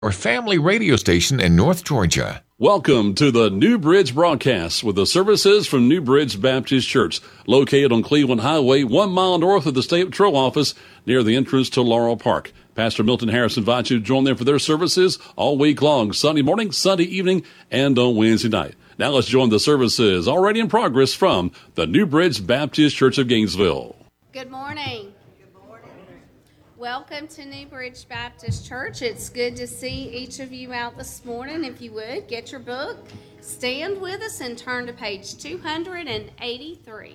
Our family radio station in North Georgia. Welcome to the New Bridge broadcast with the services from New Bridge Baptist Church, located on Cleveland Highway, 1 mile north of the State Patrol office near the entrance to Laurel Park. Pastor Milton Harris invites you to join them for their services all week long, Sunday morning, Sunday evening, and on Wednesday night. Now let's join the services already in progress from the New Bridge Baptist Church of Gainesville. Good morning. Welcome to New Bridge Baptist Church. It's good to see each of you out this morning. If you would, get your book, stand with us, and turn to page 283.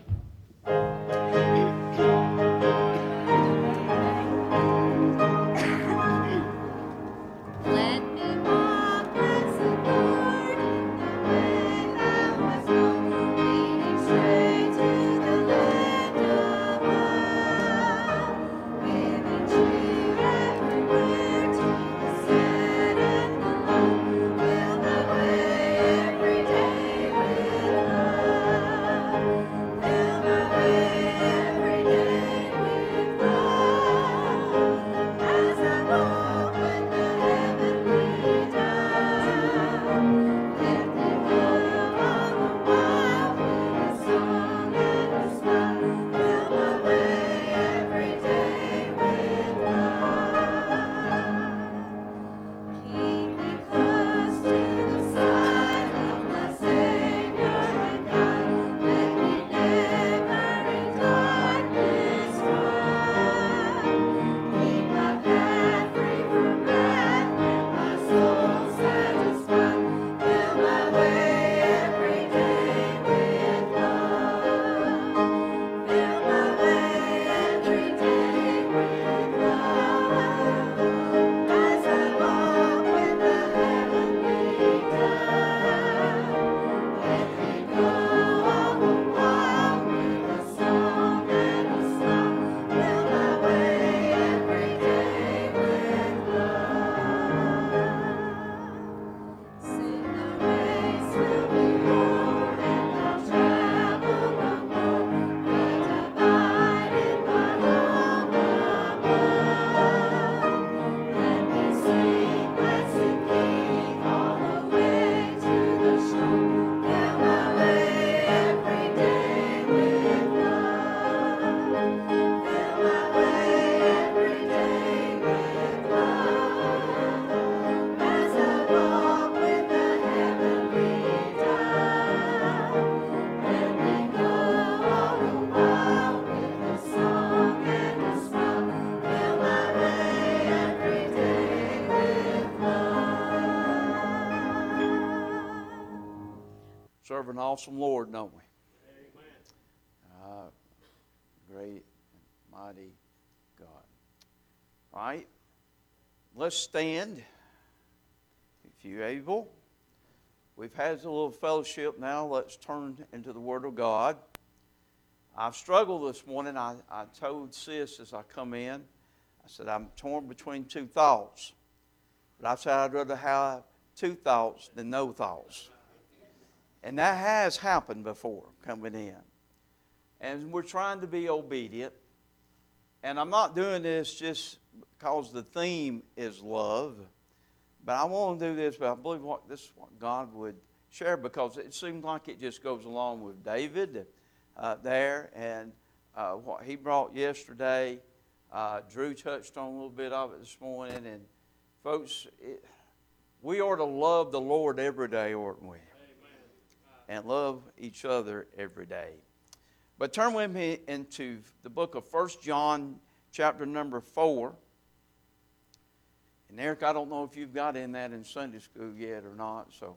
Serve an awesome Lord, don't we? Amen. Great and mighty God. All right. Let's stand, if you're able. We've had a little fellowship now. Let's turn into the Word of God. I've struggled this morning. I told Sis as I come in, I said, I'm torn between two thoughts. But I said I'd rather have two thoughts than no thoughts. And that has happened before, coming in. And we're trying to be obedient. And I'm not doing this just because the theme is love. But I want to do this, but I believe this is what God would share, because it seems like it just goes along with David there. And what he brought yesterday, Drew touched on a little bit of it this morning. And folks, we ought to love the Lord every day, oughtn't we? And love each other every day. But turn with me into the book of 1 John chapter number 4. And Eric, I don't know if you've got in that in Sunday school yet or not. So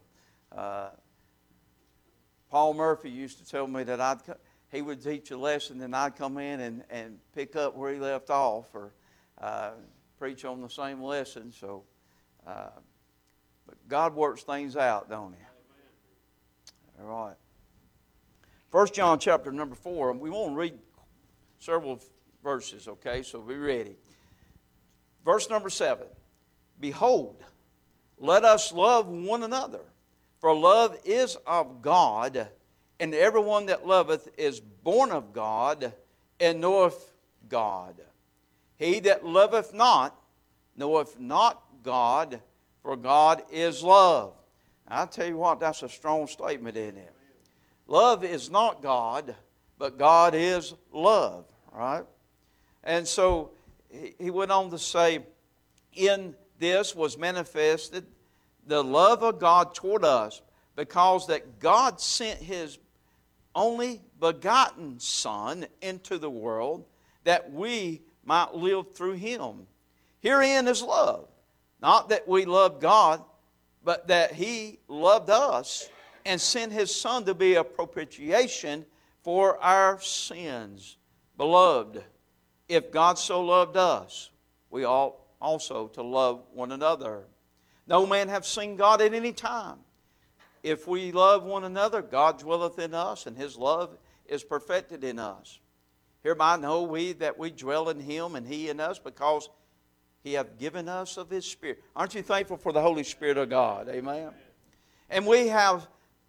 Paul Murphy used to tell me that he would teach a lesson and I'd come in and pick up where he left off, or preach on the same lesson. So, but God works things out, don't he? All right. 1 John chapter number 4. We want to read several verses, okay? So be ready. Verse number 7. Behold, let us love one another, for love is of God, and everyone that loveth is born of God, and knoweth God. He that loveth not knoweth not God, for God is love. I'll tell you what, that's a strong statement, isn't it? Love is not God, but God is love, right? And so he went on to say, in this was manifested the love of God toward us, because that God sent His only begotten Son into the world, that we might live through Him. Herein is love, not that we love God, but that He loved us and sent His Son to be a propitiation for our sins. Beloved, if God so loved us, we ought also to love one another. No man hath seen God at any time. If we love one another, God dwelleth in us, and His love is perfected in us. Hereby know we that we dwell in Him, and He in us, because He hath given us of His Spirit. Aren't you thankful for the Holy Spirit of God? Amen. And we have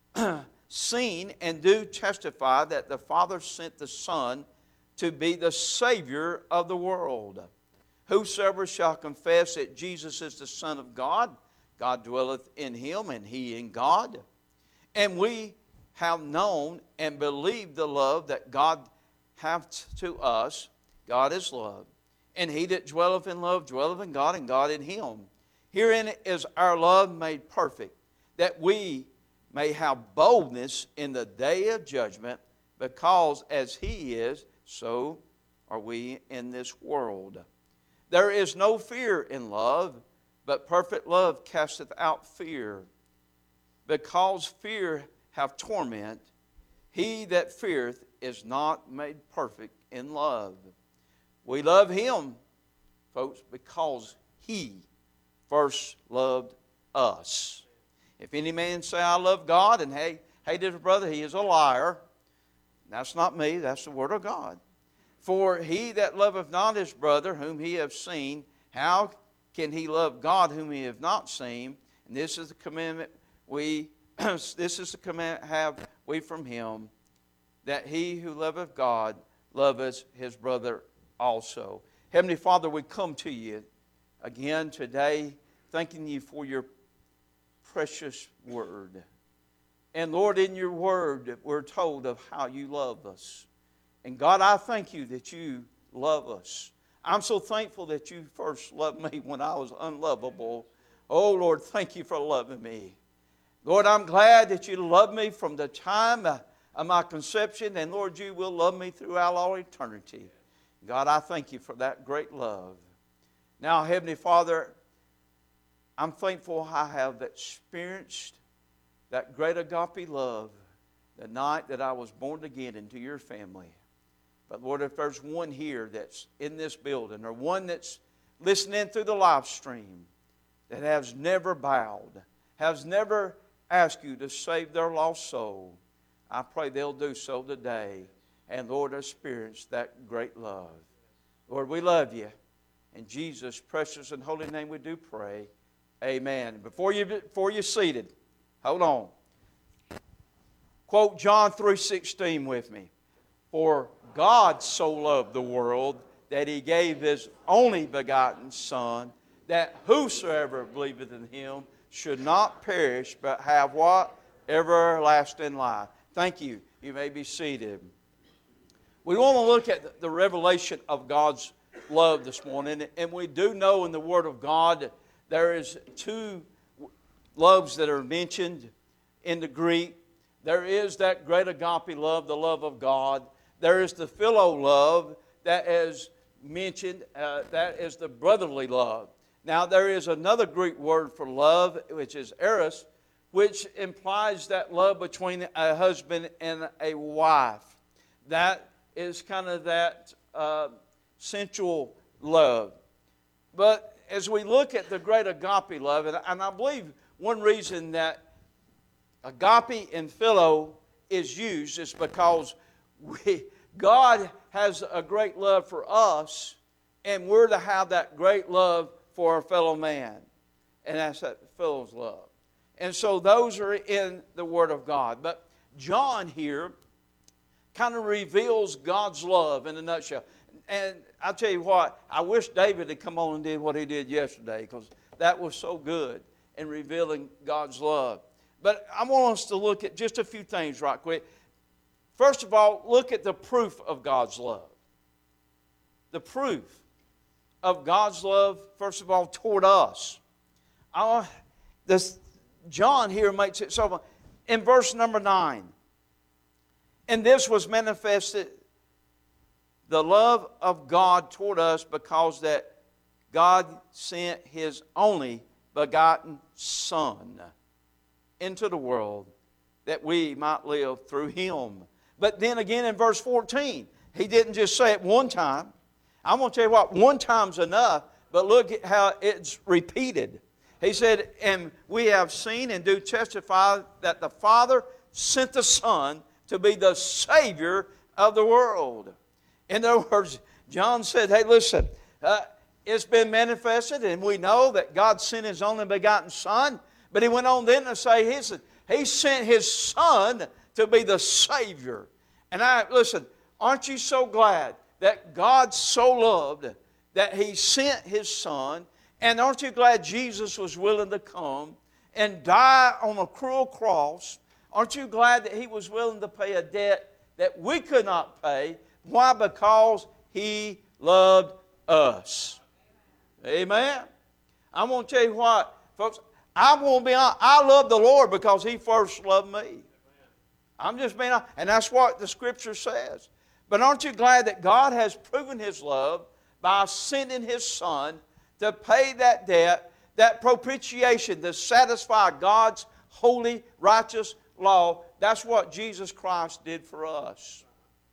seen and do testify that the Father sent the Son to be the Savior of the world. Whosoever shall confess that Jesus is the Son of God, God dwelleth in Him, and He in God. And we have known and believed the love that God hath to us. God is love. And he that dwelleth in love dwelleth in God, and God in him. Herein is our love made perfect, that we may have boldness in the day of judgment, because as He is, so are we in this world. There is no fear in love, but perfect love casteth out fear. Because fear hath torment, he that feareth is not made perfect in love. We love Him, folks, because He first loved us. If any man say, I love God, and hate his brother, he is a liar. That's not me, that's the Word of God. For he that loveth not his brother whom he hath seen, how can he love God whom he hath not seen? And this is the commandment have we from Him, that he who loveth God loveth his brother also. Heavenly Father, we come to You again today, thanking You for Your precious Word. And Lord, in Your Word, we're told of how You love us. And God, I thank You that You love us. I'm so thankful that You first loved me when I was unlovable. Oh, Lord, thank You for loving me. Lord, I'm glad that You loved me from the time of my conception, and Lord, You will love me throughout all eternity. God, I thank You for that great love. Now, Heavenly Father, I'm thankful I have experienced that great agape love the night that I was born again into Your family. But Lord, if there's one here that's in this building, or one that's listening through the live stream, that has never bowed, has never asked You to save their lost soul, I pray they'll do so today. And Lord, experience that great love. Lord, we love You. In Jesus' precious and holy name we do pray. Amen. Before you're seated, hold on. Quote John 3:16 with me. For God so loved the world that He gave His only begotten Son, that whosoever believeth in Him should not perish, but have what? Everlasting life. Thank you. You may be seated. We want to look at the revelation of God's love this morning. And we do know in the Word of God there is two loves that are mentioned in the Greek. There is that great agape love, the love of God. There is the philo love that is mentioned, that is the brotherly love. Now there is another Greek word for love, which is eros, which implies that love between a husband and a wife. That is kind of that sensual love. But as we look at the great agape love, and I believe one reason that agape and philo is used is because God has a great love for us, and we're to have that great love for our fellow man. And that's that philo's love. And so those are in the Word of God. But John here kind of reveals God's love in a nutshell. And I'll tell you what, I wish David had come on and did what he did yesterday, because that was so good. in revealing God's love. But I want us to look at just a few things right quick. First of all, look at the proof of God's love. The proof of God's love, first of all, toward us. John here makes it so. In verse number 9, and this was manifested, the love of God toward us, because that God sent His only begotten Son into the world that we might live through Him. But then again in verse 14, He didn't just say it one time. I'm going to tell you what, one time's enough, but look at how it's repeated. He said, and we have seen and do testify that the Father sent the Son to be the Savior of the world. In other words, John said, hey, listen, it's been manifested, and we know that God sent His only begotten Son. But He went on then to say, He sent His Son to be the Savior. And listen, aren't you so glad that God so loved that He sent His Son? And aren't you glad Jesus was willing to come and die on a cruel cross? Aren't you glad that He was willing to pay a debt that we could not pay? Why? Because He loved us. Amen. I'm going to tell you what, folks, I'm going to be honest. I love the Lord because He first loved me. I'm just being honest. And that's what the Scripture says. But aren't you glad that God has proven His love by sending His Son to pay that debt, that propitiation, to satisfy God's holy, righteous law? That's what Jesus Christ did for us.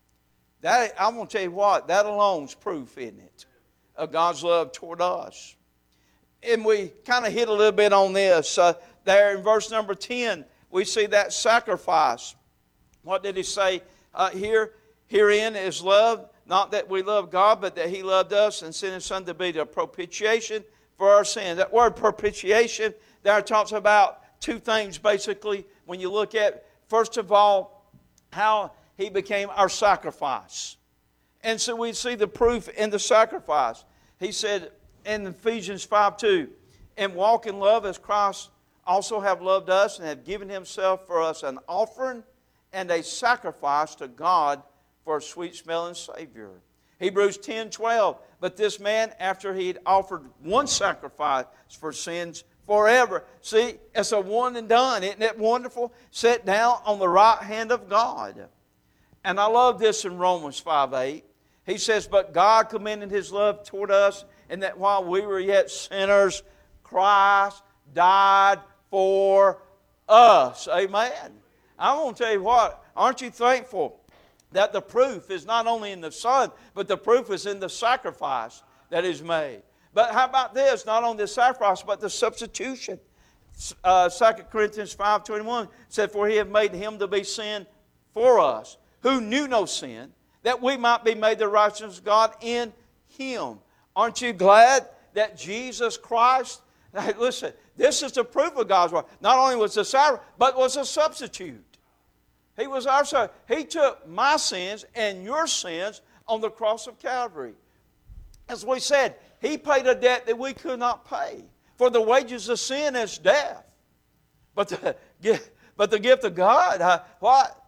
I'm going to tell you what, that alone's proof, isn't it, of God's love toward us. And we kind of hit a little bit on this. There in verse number 10, we see that sacrifice. What did He say here? Herein is love, not that we love God, but that He loved us and sent His Son to be the propitiation for our sins. That word propitiation there talks about two things basically. When you look at, first of all, how He became our sacrifice. And so we see the proof in the sacrifice. He said in Ephesians 5:2, and walk in love as Christ also have loved us and have given Himself for us an offering and a sacrifice to God for a sweet-smelling Savior. Hebrews 10:12, but this man, after he had offered one sacrifice for sins forever. See, it's a one and done. Isn't it wonderful? Set down on the right hand of God. And I love this in Romans 5:8. He says, but God commended His love toward us, and that while we were yet sinners, Christ died for us. Amen. I'm going to tell you what, aren't you thankful that the proof is not only in the Son, but the proof is in the sacrifice that is made? But how about this? Not only the sacrifice, but the substitution. 2 Corinthians 5:21 said, for He hath made Him to be sin for us, who knew no sin, that we might be made the righteousness of God in Him. Aren't you glad that Jesus Christ, listen, this is the proof of God's word. Not only was the sacrifice, but was a substitute. He was our son. He took my sins and your sins on the cross of Calvary. As we said, He paid a debt that we could not pay. For the wages of sin is death. But the gift of God, what?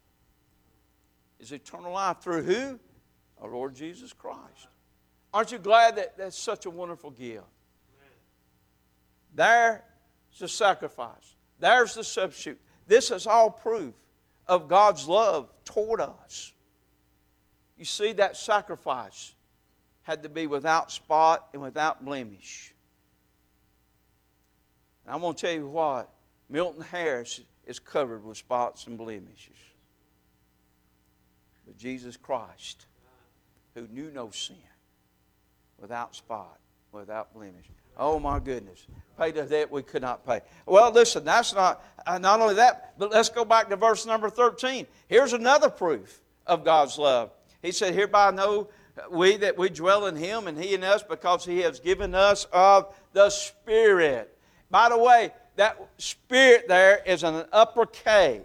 Is eternal life through who? Our Lord Jesus Christ. Aren't you glad that that's such a wonderful gift? There's the sacrifice. There's the substitute. This is all proof of God's love toward us. You see, that sacrifice had to be without spot and without blemish. And I'm going to tell you what, Milton Harris is covered with spots and blemishes. But Jesus Christ, who knew no sin, without spot, without blemish. Oh my goodness. Paid a debt we could not pay. Well, listen, that's not only that, but let's go back to verse number 13. Here's another proof of God's love. He said, hereby know we that we dwell in Him and He in us, because He has given us of the Spirit. By the way, that Spirit there is an upper K.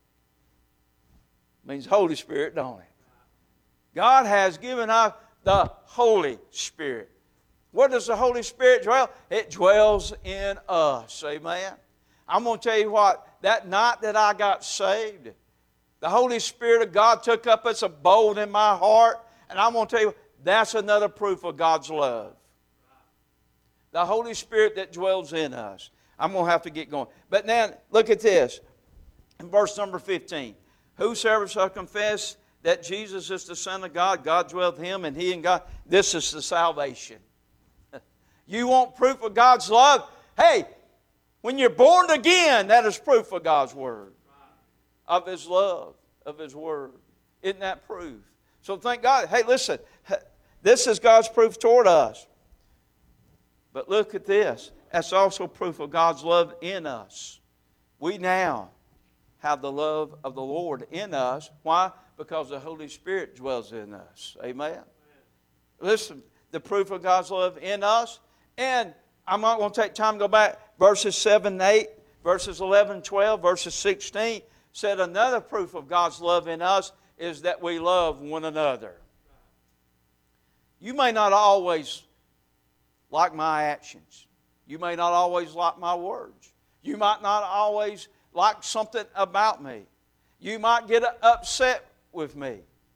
Means Holy Spirit, don't it? God has given us the Holy Spirit. Where does the Holy Spirit dwell? It dwells in us. Amen. I'm going to tell you what, that night that I got saved, the Holy Spirit of God took up its abode in my heart. And I'm going to tell you, that's another proof of God's love. The Holy Spirit that dwells in us. I'm going to have to get going. But now, look at this. In verse number 15. Whosoever shall confess that Jesus is the Son of God, God dwelleth in him, and he in God. This is the salvation. You want proof of God's love? Hey, when you're born again, that is proof of God's Word. Of His love, of His Word. Isn't that proof? So thank God. Hey, listen. This is God's proof toward us. But look at this. That's also proof of God's love in us. We now have the love of the Lord in us. Why? Because the Holy Spirit dwells in us. Amen? Listen, the proof of God's love in us. And I'm not going to take time to go back. Verses 7 and 8, verses 11 and 12, verses 16 said another proof of God's love in us is that we love one another. You may not always like my actions. You may not always like my words. You might not always like something about me. You might get upset with me.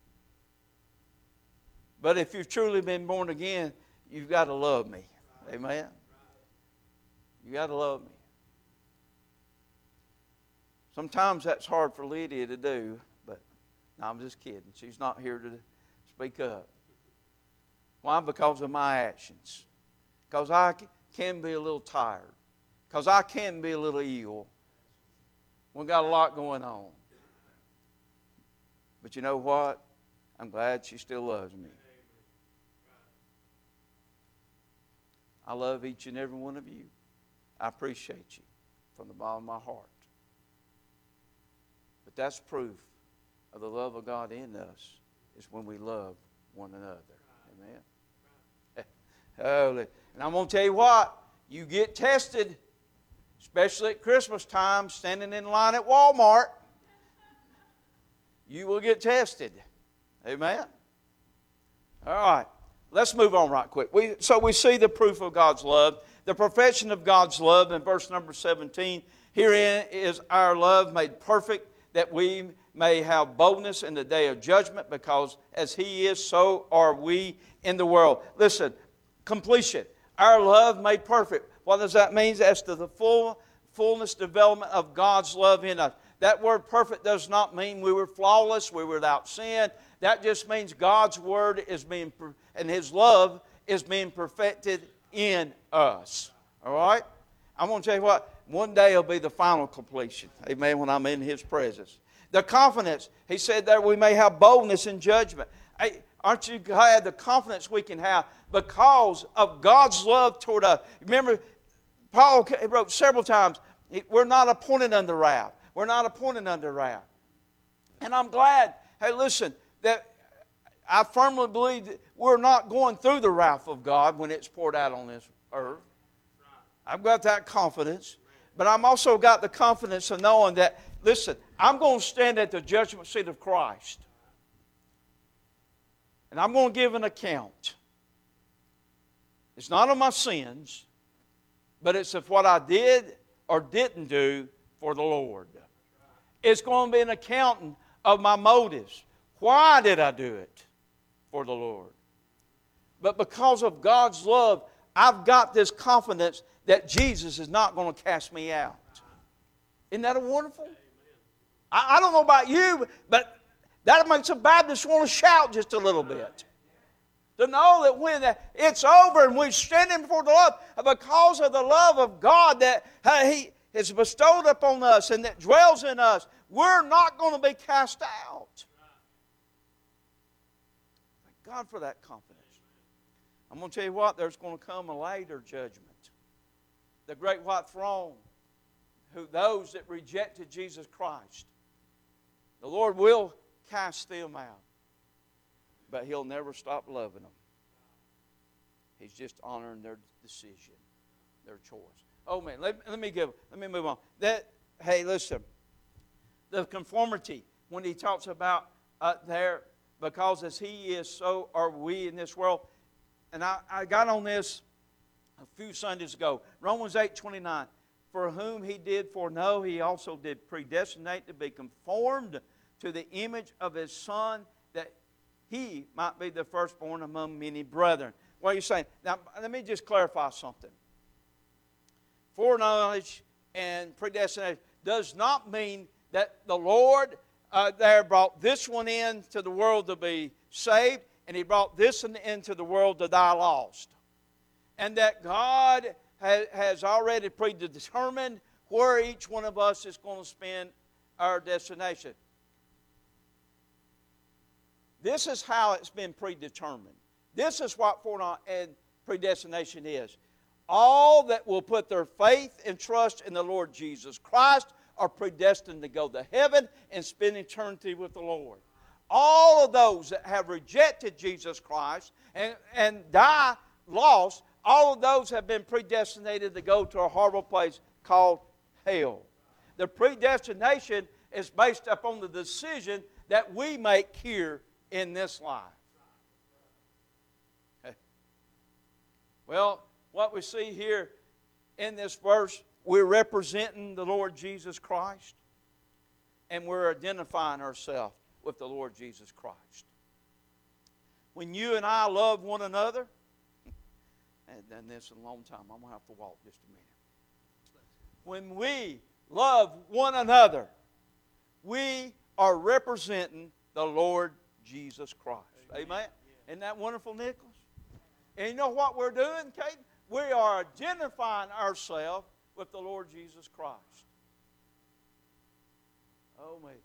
But if you've truly been born again, you've got to love me. Amen? You got to love me. Sometimes that's hard for Lydia to do, but no, I'm just kidding. She's not here to speak up. Why? Because of my actions. Because I can be a little tired. Because I can be a little ill. We've got a lot going on. But you know what? I'm glad she still loves me. I love each and every one of you. I appreciate you from the bottom of my heart. But that's proof of the love of God in us is when we love one another. Amen. Oh, and I'm going to tell you what, you get tested, especially at Christmas time, standing in line at Walmart. You will get tested. Amen. All right. Let's move on right quick. So we see the proof of God's love, the perfection of God's love in verse number 17. Herein is our love made perfect, that we may have boldness in the day of judgment, because as He is, so are we in the world. Listen, completion. Our love made perfect. What does that mean? As to the fullness development of God's love in us. That word perfect does not mean we were flawless, we were without sin. That just means God's Word is being, and His love is being perfected in us. All right? I'm going to tell you what, one day will be the final completion. Amen, when I'm in His presence. The confidence, He said that we may have boldness in judgment. Hey, aren't you glad the confidence we can have because of God's love toward us? Remember, Paul wrote several times, we're not appointed unto wrath. We're not appointed unto wrath. And I'm glad, hey, listen, that I firmly believe that we're not going through the wrath of God when it's poured out on this earth. I've got that confidence. But I'm also got the confidence of knowing that, listen, I'm going to stand at the judgment seat of Christ. And I'm going to give an account. It's not of my sins, but it's of what I did or didn't do for the Lord. It's going to be an accounting of my motives. Why did I do it for the Lord? But because of God's love, I've got this confidence that Jesus is not going to cast me out. Isn't that wonderful? I don't know about you, but that makes a Baptist want to shout just a little bit. To know that when it's over and we're standing before the Lord, because of the love of God that He has bestowed upon us and that dwells in us, we're not going to be cast out. Thank God for that confidence. I'm going to tell you what, there's going to come a later judgment. The great white throne, those that rejected Jesus Christ, the Lord will cast them out. But He'll never stop loving them. He's just honoring their decision, their choice. Oh man, let me move on. Hey, listen. The conformity, when he talks about there, because as He is, so are we in this world. and I got on this a few Sundays ago. Romans 8:29. For whom he did foreknow, he also did predestinate to be conformed to the image of his Son, that he might be the firstborn among many brethren. What are you saying? Now, let me just clarify something. Foreknowledge and predestination does not mean that the Lord there brought this one into the world to be saved, and he brought this one into the world to die lost. And that God has already predetermined where each one of us is going to spend our destination. This is how it's been predetermined. This is what foreknowledge and predestination is. All that will put their faith and trust in the Lord Jesus Christ are predestined to go to heaven and spend eternity with the Lord. All of those that have rejected Jesus Christ and die lost, all of those have been predestinated to go to a horrible place called hell. The predestination is based upon the decision that we make here in this life. Well, what we see here in this verse, we're representing the Lord Jesus Christ, and we're identifying ourselves with the Lord Jesus Christ. When you and I love one another, I haven't done this in a long time. I'm going to have to walk just a minute. When we love one another, we are representing the Lord Jesus Christ. Amen? Isn't that wonderful, Nicholas? And you know what we're doing, Kate? We are identifying ourselves with the Lord Jesus Christ. Oh, me.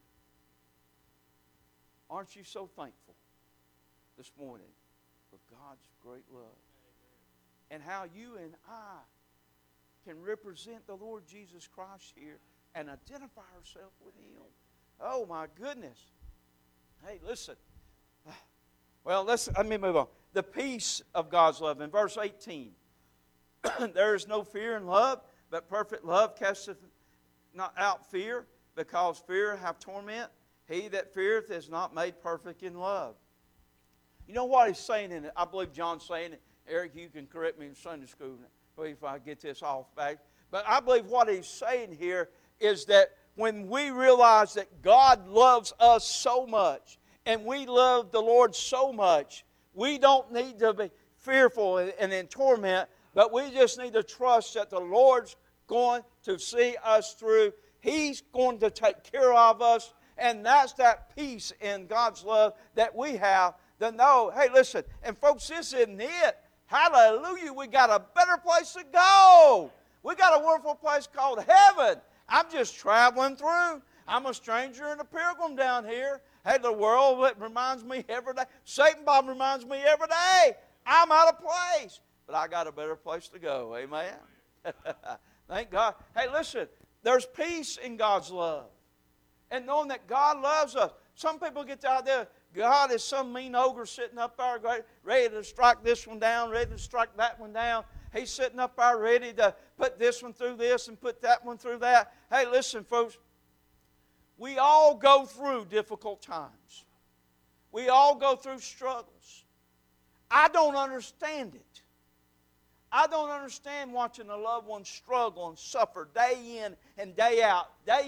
Aren't you so thankful this morning for God's great love? And how you and I can represent the Lord Jesus Christ here and identify ourselves with Him. Oh, my goodness. Hey, listen. Well, let me move on. The peace of God's love. In verse 18, there is no fear in love, but perfect love casteth not out fear, because fear hath torment. He that feareth is not made perfect in love. You know what he's saying in it? I believe John's saying it. Eric, you can correct me in Sunday school if I get this off back. But I believe what he's saying here is that when we realize that God loves us so much, and we love the Lord so much, we don't need to be fearful and in torment, but we just need to trust that the Lord's going to see us through. He's going to take care of us, and that's that peace in God's love that we have to know, hey, listen, and folks, this isn't it. Hallelujah, we got a better place to go. We got a wonderful place called heaven. I'm just traveling through. I'm a stranger and a pilgrim down here. Hey, the world reminds me every day. Satan Bob reminds me every day. I'm out of place. But I got a better place to go. Amen? Thank God. Hey, listen, there's peace in God's love. And knowing that God loves us. Some people get out there, God is some mean ogre sitting up there ready to strike this one down, ready to strike that one down. He's sitting up there ready to put this one through this and put that one through that. Hey, listen, folks. We all go through difficult times. We all go through struggles. I don't understand it. I don't understand watching a loved one struggle and suffer day in and day out,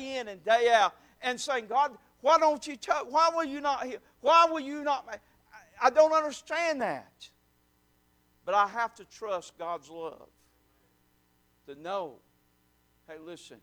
and saying, God, why don't you touch? Why will you not heal? Why will you not? I don't understand that. But I have to trust God's love to know, hey, listen,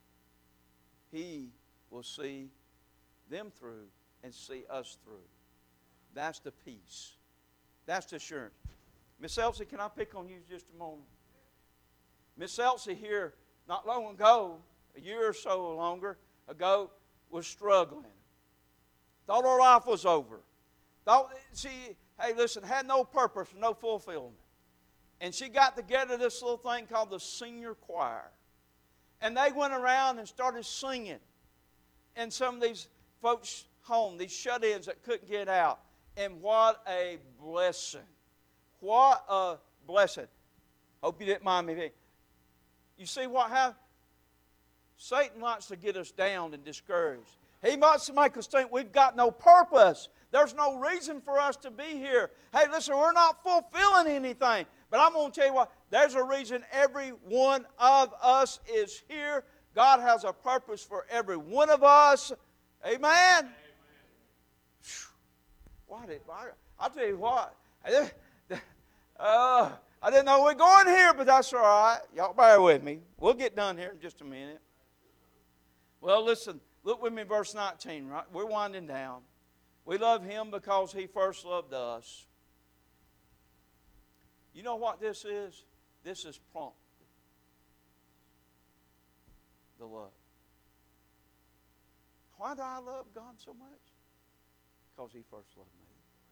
He will see them through and see us through. That's the peace. That's the assurance. Miss Elsie, can I pick on you just a moment? Miss Elsie here, not long ago, a year or so longer ago, was struggling. Thought her life was over. Thought she, hey, listen, had no purpose, no fulfillment. And she got together this little thing called the senior choir. And they went around and started singing in some of these folks' home, these shut-ins that couldn't get out. And what a blessing. What a blessing. Hope you didn't mind me. You see what happened? Satan likes to get us down and discouraged. He wants to make us think we've got no purpose. There's no reason for us to be here. Hey, listen, we're not fulfilling anything. But I'm going to tell you what, there's a reason every one of us is here. God has a purpose for every one of us. Amen? I'll tell you what. I didn't know we're going here, but that's all right. Y'all bear with me. We'll get done here in just a minute. Well, listen, look with me verse 19. Right? We're winding down. We love Him because He first loved us. You know what this is? This is prompt. The love. Why do I love God so much? Because He first loved me.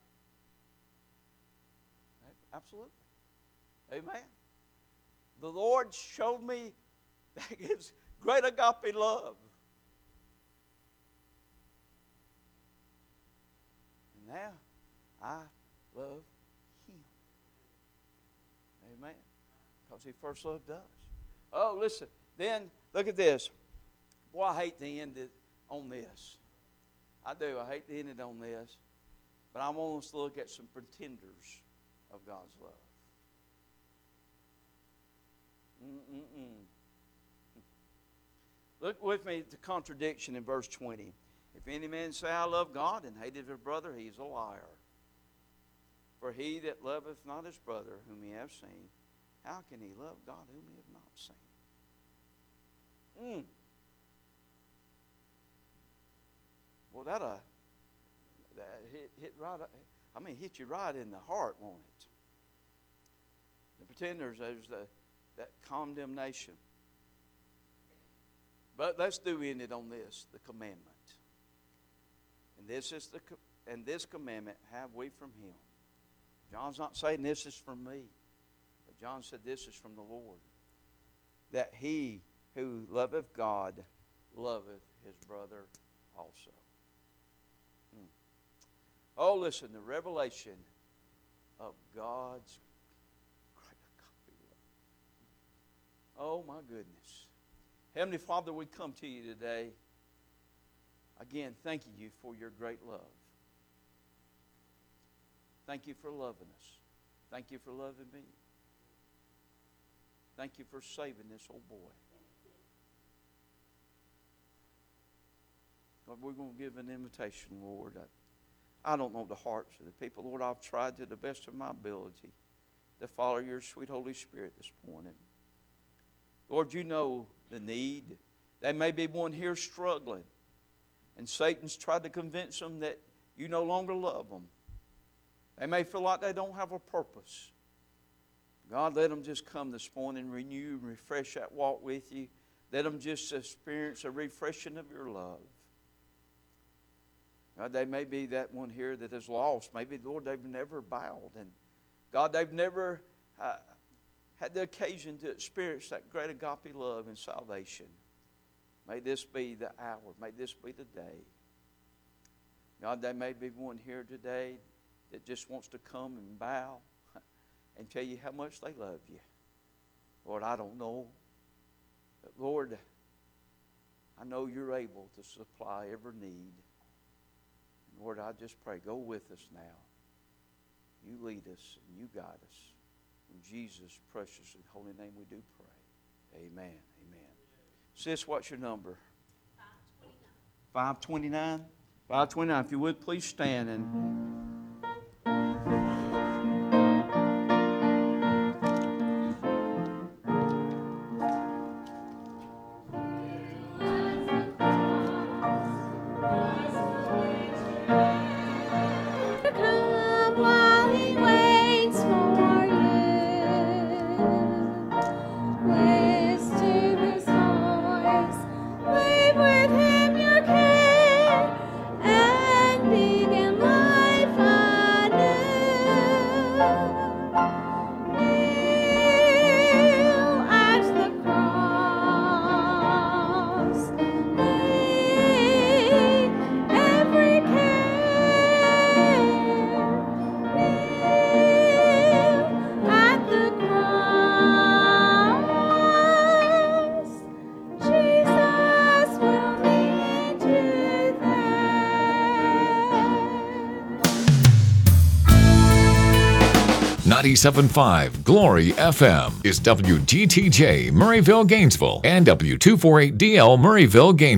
Absolutely. Amen. The Lord showed me His great agape love. And now I love Him. Amen. Because He first loved us. Oh, listen. Then, look at this. Boy, I hate to end it on this. I do. I hate to end it on this. But I want us to look at some pretenders of God's love. Look with me at the contradiction in verse 20. If any man say, I love God, and hateth his brother, he is a liar. For he that loveth not his brother, whom he hath seen, how can he love God whom he hath not seen? Well, that hit right. Hit you right in the heart, won't it? The pretenders, there's that condemnation. But let's end it on this: the commandment. And this commandment have we from Him. John's not saying this is from me, but John said this is from the Lord. That he who loveth God loveth his brother also. Oh, listen, the revelation of God's great agape love. Oh, my goodness. Heavenly Father, we come to you today. Again, thanking you for your great love. Thank you for loving us. Thank you for loving me. Thank you for saving this old boy. Lord, we're going to give an invitation, Lord. I don't know the hearts of the people. Lord, I've tried to the best of my ability to follow your sweet Holy Spirit this morning. Lord, you know the need. There may be one here struggling, and Satan's tried to convince them that you no longer love them. They may feel like they don't have a purpose. God, let them just come this morning, renew and refresh that walk with you. Let them just experience a refreshing of your love. God, they may be that one here that is lost. Maybe, Lord, they've never bowed. And God, they've never had the occasion to experience that great agape love and salvation. May this be the hour. May this be the day. God, there may be one here today that just wants to come and bow and tell you how much they love you. Lord, I don't know. But Lord, I know you're able to supply every need. And Lord, I just pray, go with us now. You lead us and you guide us. In Jesus' precious and holy name we do pray. Amen. Amen. Sis, what's your number? 529. 529. If you would, please stand and... With him your care and begin life 97.5 Glory FM is WGTJ Murrayville, Gainesville, and W248DL Murrayville, Gainesville.